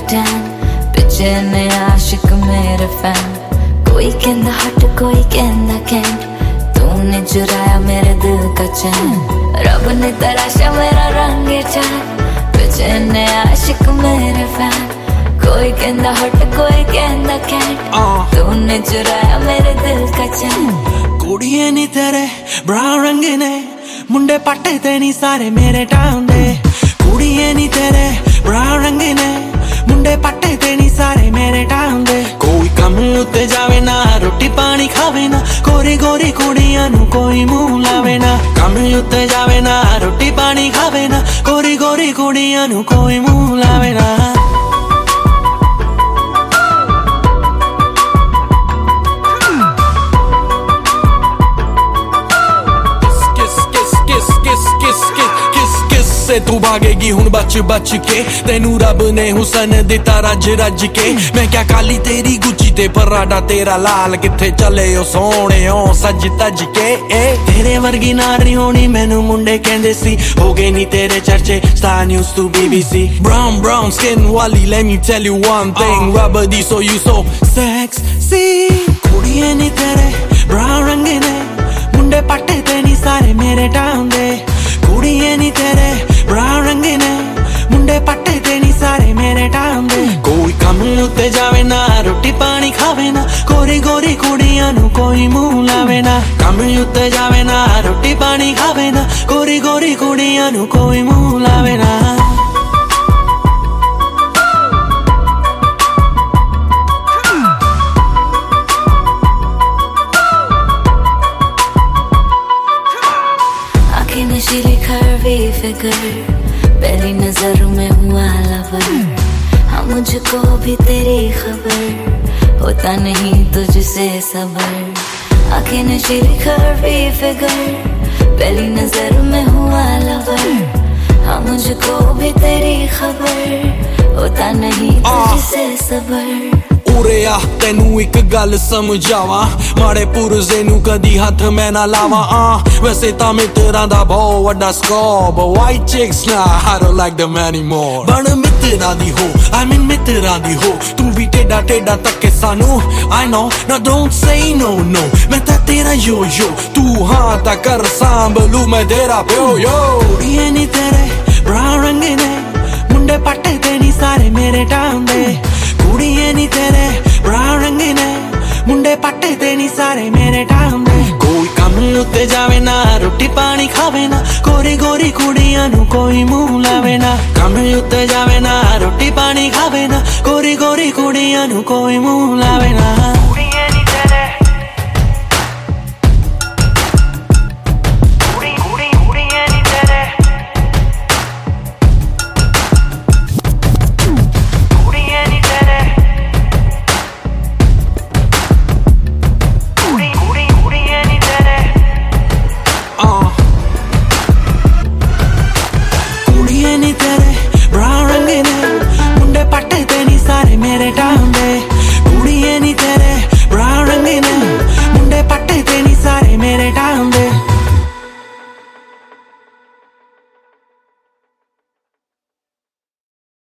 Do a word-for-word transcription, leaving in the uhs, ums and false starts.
Tan पिछे ने आशिक मेरे फैन कोई कहंदा हट कोई कहंदा कैंट तूने चुराया मेरे दिल का चैन रब ने तराशा मेरा रंग चान पिछे ने आशिक मेरे फैन कोई कहंदा हट कोई कहंदा कैंट तूने चुराया मेरे दिल का चैन कुड़िए नी तेरे ब्राउन रंग ने मुंडे पट्टे ते नी सारे मेरे टाउन दे कुड़िए नी तेरे ब्राउन रंग ने मुंडे पट्टे ते नी सारे मेरे टाउन दे कोई कम उत्ते जावे ना रोटी पानी खावे ना गोरी गोरी कुड़ियां नू कोई मुंह लावे ना कम उत्ते जावे ना रोटी पानी खावे ना गोरी गोरी कुड़ियां नू कोई मुंह लावे ना से तू भागेगी हुन बच बच के तेनू रब ने हुसन दिता रज रज के मैं क्या काली तेरी गुची ते पराडा तेरा लाल किथे चले ओ सोने ओ सज तज के ए तेरे वर्गी नारी होनी मैनू मुंडे कहंदे सी हो गए नी तेरे चर्चे star news to BBC brown brown skin वाली let me tell you one thing rubber दी so you so sexy कुड़िए नी तेरे brown रंग ने मुंडे पट्टे ते नी सारे मेरे टाउन दे कुड़िए नी तेरे ब्राउन रंग ने मुंडे पट्टे ते नी सारे मेरे टाउन दे कोई कम उत्ते जावे ना रोटी पानी खावे ना गोरी गोरी कुड़ियां नू कोई मुंह लावे ना कम उत्ते जावे ना रोटी पानी खावे ना गोरी गोरी कुड़ियां नू कोई मुंह लावे ना नशीली खरवी फिगर पहली नजर में हुआ लवर हाँ मुझको भी तेरी खबर होता नहीं तुझसे सबर आंखें नशीली खरवी फिगर पहली नजर में हुआ लवर हाँ मुझको भी तेरी खबर होता नहीं तुझसे सबर उरे आ तेनू एक गल समझावा माड़े पुरजे नू कदी हथ मैं ना लावा आ वैसे ता मित्रां दा बहुत वड्डा स्कोप वाइट चिक्स ना I don't like them anymore बन मित्रां दी हो I mean मित्रां दी हो तू भी टेढ़ा टेढ़ा तके सानू I know now don't say no no मैं ता तेरा यो यो तू हाँ ता कर सांभलू मैं तेरा प्यो यो कुड़िए नी तेरे ब्राउन रंग ने मुंडे पट्टे ते नी सारे मेरे टाउन दे कुड़िए नी तेरे ब्राउन रंग ने मुंडे पट्टे ते नी सारे मेरे टाउन दे कोई कम उत्ते जावे ना रोटी पानी खावे ना गोरी गोरी कुड़ियां नू कोई मुंह लावे ना कम उत्ते जावे ना रोटी पानी खावे ना गोरी गोरी कुड़ियां नू कोई मुंह लावे ना।